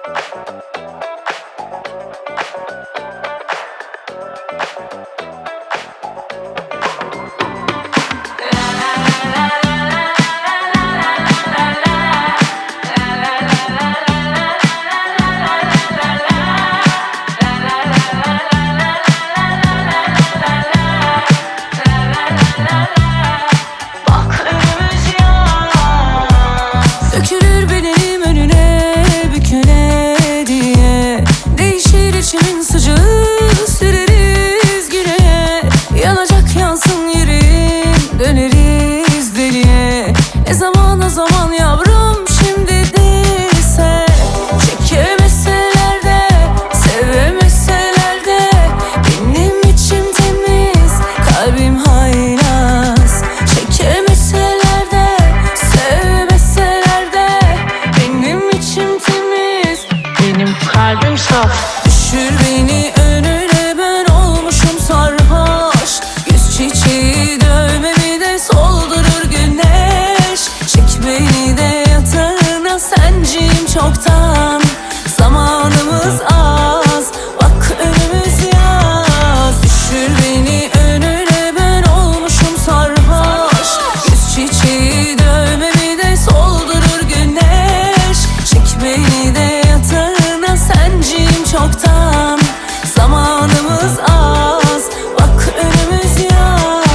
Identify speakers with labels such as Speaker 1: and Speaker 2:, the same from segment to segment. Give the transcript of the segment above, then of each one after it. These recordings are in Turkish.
Speaker 1: Zaman yavrum şimdi değilse, çekemeseler de sevemeseler de benim içim temiz, kalbim haylaz. Çekemeseler de sevemeseler de benim içim temiz, benim kalbim saf. Düşür beni önüne, ben olmuşum sarhoş. Yüz çiçeği dövmemi de soldurur güneş. Çek beni de yatağına, senciyim çoktan. Zamanımız az, bak önümüz yaz. Düşür beni önüne, ben olmuşum sarhoş. Yüz çiçeği dövmemi de soldurur güneş. Çek beni de yatağına, senciyim çoktan. Zamanımız az, bak önümüz yaz.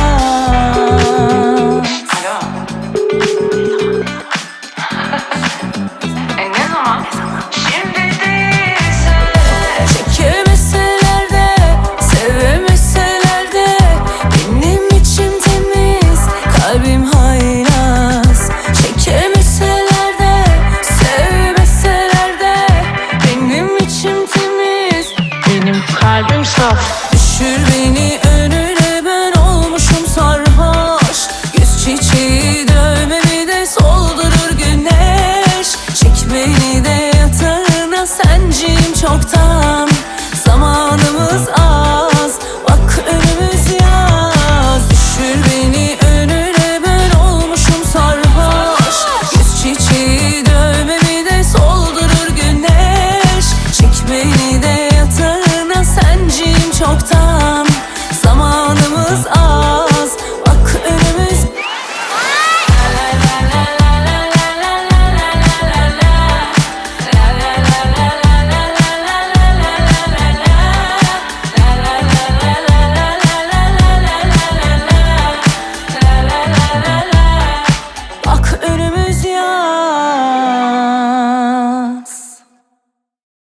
Speaker 2: Ne zaman? Şimdi değilse.
Speaker 1: Çekemeseler de sevemeseler de benim içim temiz, kalbim haylaz. Çekemeseler de sevemeseler de benim içim temiz, benim kalbim saf. Düşür beni önüne, ben olmuşum sarhoş. Yüz çiçeği dövmemi de soldurur güneş. Çek beni de yatağına, senciyim çoktan.